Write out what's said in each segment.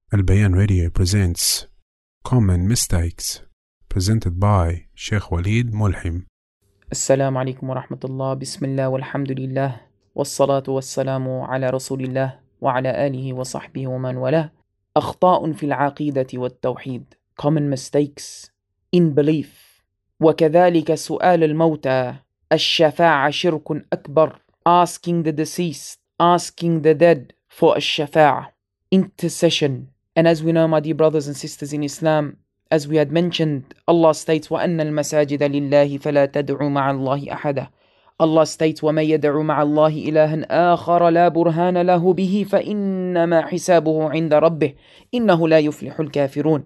Al Bayan Radio presents Common Mistakes, presented by Sheikh Walid Mulhim. السلام عليكم ورحمة الله. بسم الله والحمد لله والصلاة والسلام على رسول الله وعلى آله وصحبه ومن والاه. أخطاء في العقيدة والتوحيد, common mistakes in belief. وكذلك سؤال الموتى, الشفاعة شرك أكبر, asking the deceased, asking the dead for الشفاعة, intercession. And as we know, my dear brothers and sisters in Islam, as we had mentioned, Allah states, وَأَنَّ الْمَسَاجِدَ لِلَّهِ فَلَا تَدْعُوا مَعَ اللَّهِ أَحَدًا. Allah states, وَمَن يَدْعُ مَعَ اللَّهِ إِلَهًا آخَرَ لَا بُرْهَانَ لَهُ بِهِ فَإِنَّمَا حِسَابُهُ عِنْدَ رَبِّهِ إِنَّهُ لَا يُفْلِحُ الْكَافِرُونَ.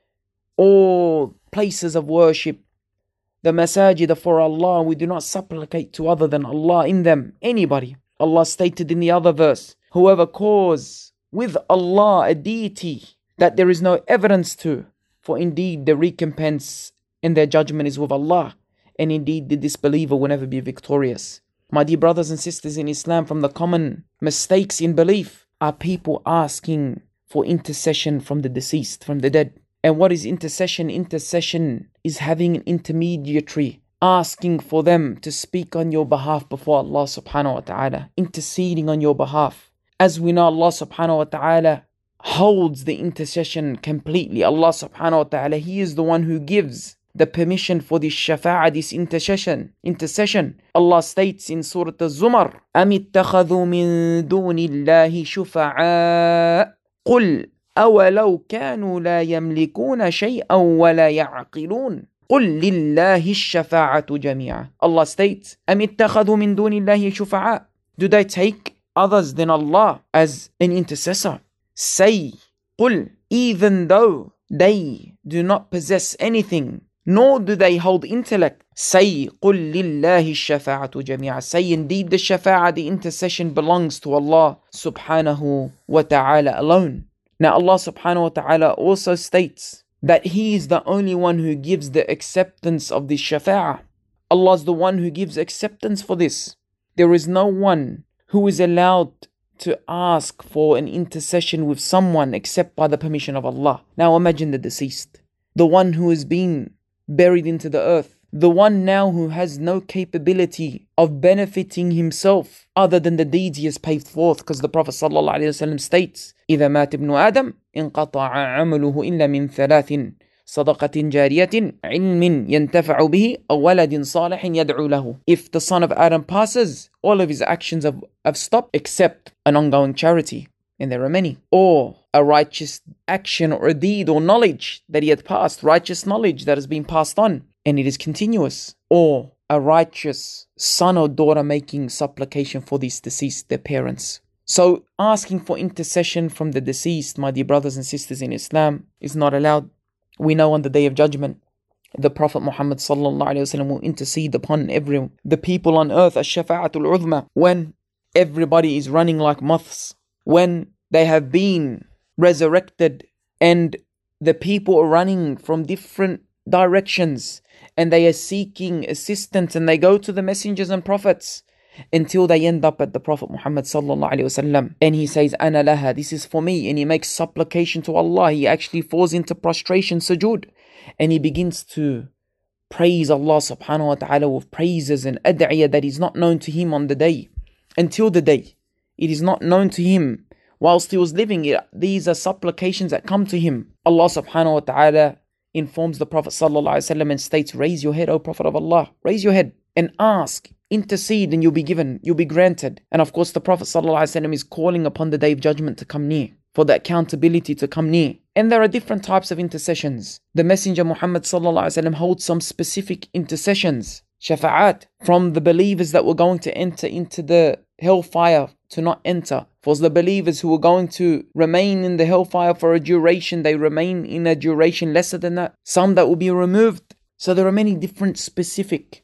All places of worship, the masajid are for Allah. We do not supplicate to other than Allah in them, anybody. Allah stated in the other verse, whoever calls with Allah a deity that there is no evidence to, for indeed the recompense and their judgment is with Allah, and indeed the disbeliever will never be victorious. My dear brothers and sisters in Islam, from the common mistakes in belief are people asking for intercession from the deceased, from the dead. And what is intercession? Intercession is having an intermediary, asking for them to speak on your behalf before Allah subhanahu wa ta'ala, interceding on your behalf. As we know, Allah subhanahu wa ta'ala holds the intercession completely. Allah subhanahu wa ta'ala, He is the one who gives the permission for this shafa'ah, this intercession. Allah states in Surah Al-Zumar, أَمِ اتَّخَذُوا مِن دُونِ اللَّهِ شُفَعَاءَ قُلْ أَوَلَوْ كَانُوا لَا يَمْلِكُونَ شَيْئًا وَلَا يَعْقِلُونَ قُلْ لِلَّهِ الشَّفَاعَةُ جَمِيعًا. Allah states, أَمِ اتَّخَذُوا مِن دُونِ اللَّهِ شُفَعَاءَ. Do they take others than Allah as an intercessor? Say, قُلْ, even though they do not possess anything, nor do they hold intellect. Say, قُلْ لِلَّهِ الشَّفَاعَةُ جَمِيعًا. Say, indeed the shafa'ah, the intercession belongs to Allah subhanahu wa ta'ala alone. Now Allah subhanahu wa ta'ala also states that He is the only one who gives the acceptance of this shafa'ah. Allah is the one who gives acceptance for this. There is no one who is allowed to ask for an intercession with someone except by the permission of Allah. Now imagine the deceased, the one who has been buried into the earth, the one now who has no capability of benefiting himself other than the deeds he has paved forth, because the Prophet ﷺ states, إِذَا مَاتَ ابْنُ آدَمَ انقطع عمله إلا من ثلاث صدقة جارية علم ينتفع به أو ولد صالح يدعو له. If the son of Adam passes, all of his actions have stopped except an ongoing charity, and there are many, or a righteous action or a deed or knowledge that he had passed, righteous knowledge that has been passed on and it is continuous, or a righteous son or daughter making supplication for these deceased, their parents. So asking for intercession from the deceased, my dear brothers and sisters in Islam, is not allowed. We know on the Day of Judgment, the Prophet Muhammad sallallahu alaihi wasallam will intercede upon the people on earth, ash-shafa'atul uzma, when everybody is running like moths, when they have been resurrected and the people are running from different directions and they are seeking assistance and they go to the messengers and prophets until they end up at the Prophet Muhammad sallallahu alaihi wasallam, and he says, "Ana laha, this is for me," and he makes supplication to Allah. He actually falls into prostration, sujood, and he begins to praise Allah subhanahu wa ta'ala with praises and ad'iyah that is not known to him on the day. Until the day, it is not known to him whilst he was living. These are supplications that come to him. Allah subhanahu wa ta'ala informs the Prophet sallallahu alaihi wasallam and states, "Raise your head, O Prophet of Allah, raise your head and ask, intercede, and you'll be given, you'll be granted." And of course the Prophet ﷺ is calling upon the Day of Judgment to come near, for the accountability to come near. And there are different types of intercessions. The Messenger Muhammad ﷺ holds some specific intercessions, shafa'at, from the believers that were going to enter into the hellfire to not enter. For the believers who were going to remain in the hellfire for a duration, they remain in a duration lesser than that. Some that will be removed. So there are many different specific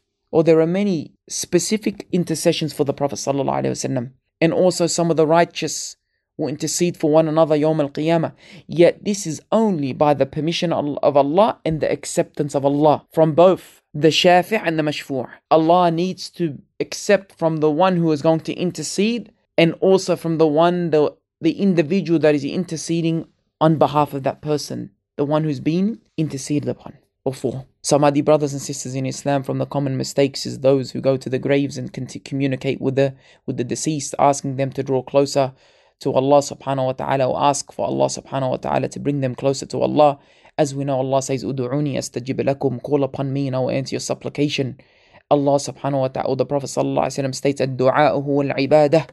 intercessions for the Prophet ﷺ. And also some of the righteous will intercede for one another Yawm al-Qiyamah. Yet this is only by the permission of Allah and the acceptance of Allah from both the shafi' and the mashfu'. Allah needs to accept from the one who is going to intercede, and also from the individual that is interceding on behalf of that person, the one who's been interceded upon or for. So my dear brothers and sisters in Islam, from the common mistakes is those who go to the graves and communicate with the deceased, asking them to draw closer to Allah subhanahu wa ta'ala, or ask for Allah subhanahu wa ta'ala to bring them closer to Allah. As we know, Allah says, Udu'uni astajib lakum, call upon me and I will answer your supplication. Allah subhanahu wa ta'ala, or the Prophet sallallahu alaihi wasallam states, Ad-du'a huwa al-ibadah.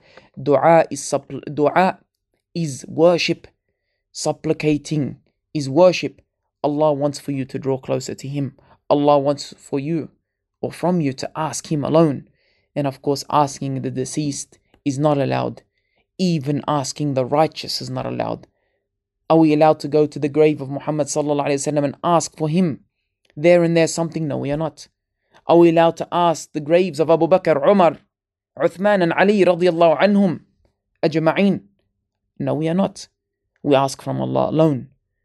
Dua is worship. Supplicating is worship. Allah wants for you to draw closer to Him. Allah wants for you or from you to ask Him alone. And of course, asking the deceased is not allowed. Even asking the righteous is not allowed. Are we allowed to go to the grave of Muhammad sallallahu alaihi wasallam and ask for him there and there something? No, we are not. Are we allowed to ask the graves of Abu Bakr, Umar, Uthman and Ali radiyallahu anhum ajma'in? No, we are not. We ask from Allah alone.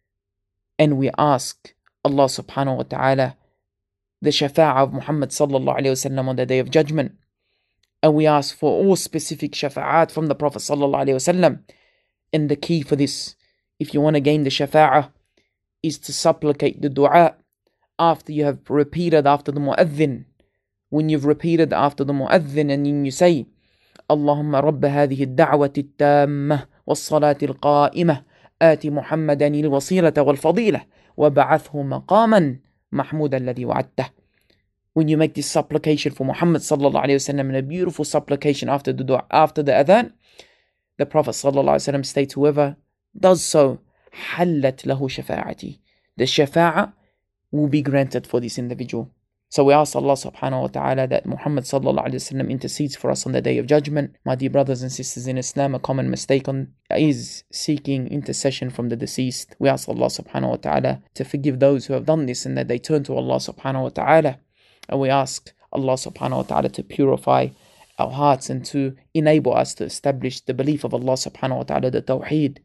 And we ask Allah subhanahu wa ta'ala the shafa'ah of Muhammad sallallahu alayhi wasallam on the Day of Judgment. And we ask for all specific shafa'at from the Prophet sallallahu alayhi wasallam. And the key for this, if you want to gain the shafa'ah, is to supplicate the dua after you have repeated after the mu'adhin. When you've repeated after the mu'adhin and then you say, Allahumma rabba hadhihi ad-da'wati at-tammah was-salati al-qa'imah آتِ محمدا الوسيلة والفضيلة وبعثه مقاما محمودا الذي وعدته. When you make this supplication for Muhammad sallallahu alayhi wasallam, and a beautiful supplication after the dua, after the adhan, the Prophet sallallahu alayhi wasallam states, whoever does so, حلت له شفاعتي. The shafa'a will be granted for this individual. So we ask Allah subhanahu wa ta'ala that Muhammad sallallahu alayhi wasallam intercedes for us on the Day of Judgment. My dear brothers and sisters in Islam, a common mistake is seeking intercession from the deceased. We ask Allah subhanahu wa ta'ala to forgive those who have done this and that they turn to Allah subhanahu wa ta'ala. And we ask Allah subhanahu wa ta'ala to purify our hearts and to enable us to establish the belief of Allah subhanahu wa ta'ala, the tawheed,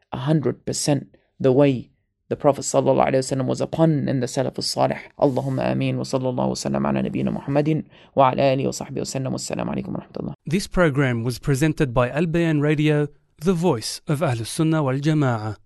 100% the way the Prophet sallallahu alaihi wasallam was upon and the Salaf as-Salih. Allahumma ameen wa sallallahu wa sallam ala nabiyyina Muhammadin wa ala alihi wa sahbihi wa sallam. Wassalamu alaikum wa rahmatullah. This program was presented by Al Bayan Radio, the voice of Ahlus Sunnah wal Jama'ah.